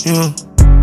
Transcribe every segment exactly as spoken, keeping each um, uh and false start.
Yeah.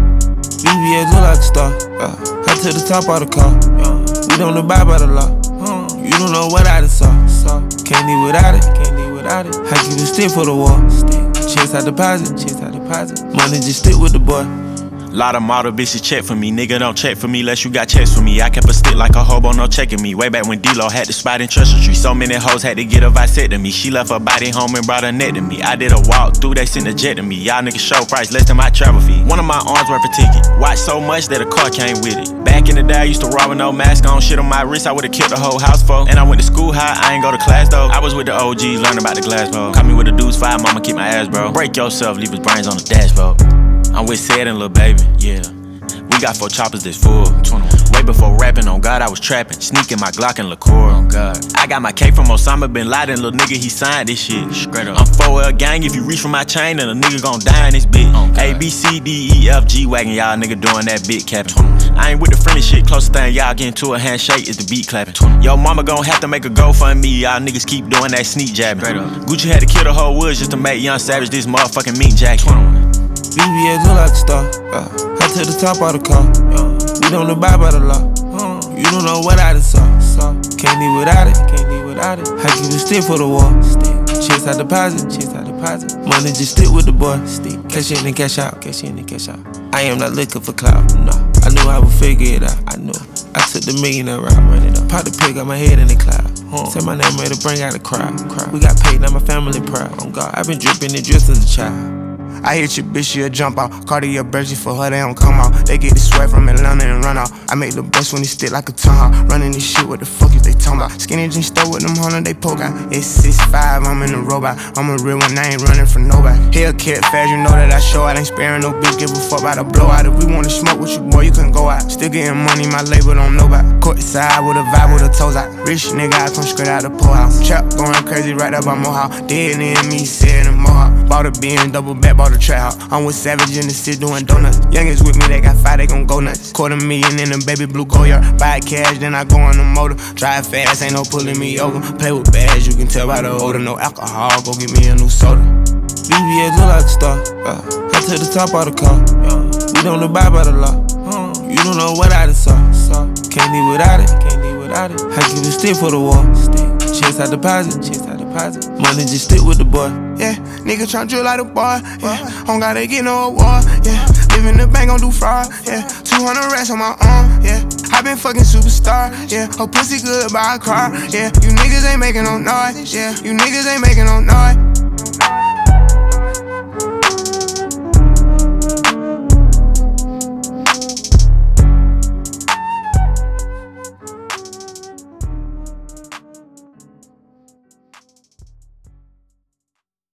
B B S look like a star. Yeah. I took the top out the car. Yeah. We don't abide by the law. Mm. You don't know what I done saw. saw. Can't live without it. Can't live without it. I keep a stick for the wall. Stick. Chase out deposit. Chase out deposit. Money just stick with the boy. Lot of model bitches check for me, nigga don't check for me unless you got checks for me. I kept a stick like a hobo, no checking me. Way back when D-Lo had the spot in Treasure Tree. So many hoes had to get a vasectomy. She left her body home and brought her neck to me. I did a walk through, they sent a jet to me. Y'all niggas show price less than my travel fee. One of my arms worth a ticket. Watch so much that a car came with it. Back in the day I used to rob with no mask on. Shit on my wrist I would've killed the whole house for. And I went to school high, I ain't go to class though. I was with the O Gs, learning about the glass pole. Caught me with a dude's five, mama keep my ass bro. Break yourself, leave his brains on the dashboard. I'm with Sid and Lil Baby, yeah. We got four choppers that's full. Way before rapping, on God, I was trapping. Sneaking my Glock and liqueur, on God. I got my cake from Osama Bin Laden, little nigga, he signed this shit. Straight up. I'm four L gang, if you reach for my chain, then a nigga gon' die in this bitch. A, B, C, D, E, F, G wagon, y'all nigga doing that big capping. I ain't with the friendly shit, closest thing y'all getting to a handshake is the beat clapping. Yo, mama gon' have to make a GoFundMe, y'all niggas keep doing that sneak jabbing. Gucci had to kill the whole woods just to make Young Savage this motherfucking meat jacket. B B S look like a star. Uh, I took the top out the car. Uh, we don't abide by the law. Uh, you don't know what I done saw. saw. Can't live without it. Can't live without it. I keep a stick for the wall. Stick. Chase out deposit. Chase out deposit. Money just stick with the boy. Stick. Cash in and cash out. Cash in and cash out. I am not looking for clout. No. I knew I would figure it out. I knew. I took the millionaire route. Run it up. Pop the pig, got my head in the cloud. Uh, Said my name ready to bring out the crowd. crowd. We got paid, now my family proud. On God, I've been dripping and dressed as a child. I hit your bitch, she'll jump out. Cartier Bergy for her, they don't come out. They get the sweat from Atlanta and run out. I make the best when they stick like a tongue out. Running this shit, what the fuck is they talking about? Skinny jeans stole with them hundred, they poke out. It's six five, I'm in the robot. I'm a real one, I ain't running from nobody. Hellcat fast, you know that I show out. Ain't sparing no bitch, give a fuck about a blowout. If we wanna smoke with you, boy, you couldn't go out. Still getting money, my label don't know about. Court side with a vibe with a toes out. Rich nigga, I come straight out the poorhouse. Trap going crazy right up by Mohawk. Dead in me, sitting in Mohawk. Bought a Benz, double back, bought a trap house. I'm with Savage in the city doing donuts. Youngest with me, they got five, they gon' go nuts. Quarter million in a baby blue Goyard. Buy cash, then I go on the motor. Drive fast, ain't no pulling me over. Play with bags, you can tell by the odor. No alcohol, go get me a new soda. B B S look like a star. Uh, I took the top out the car. Uh, we don't abide by the law. Uh, you don't know what I done saw. saw. Can't live without it. Can't live without it. I keep a stick for the wall. Stick. Chase out deposit. Chase out deposit. Money just stick with the boy. Yeah, nigga tryna drill like a boy. Yeah, don't gotta get no award. Yeah, live in the bank, gon' do fraud. Yeah, two hundred racks on my arm. Yeah, I been fucking superstar. Yeah, her pussy good, buy a car. Yeah, you niggas ain't making no noise. Yeah, you niggas ain't making no noise.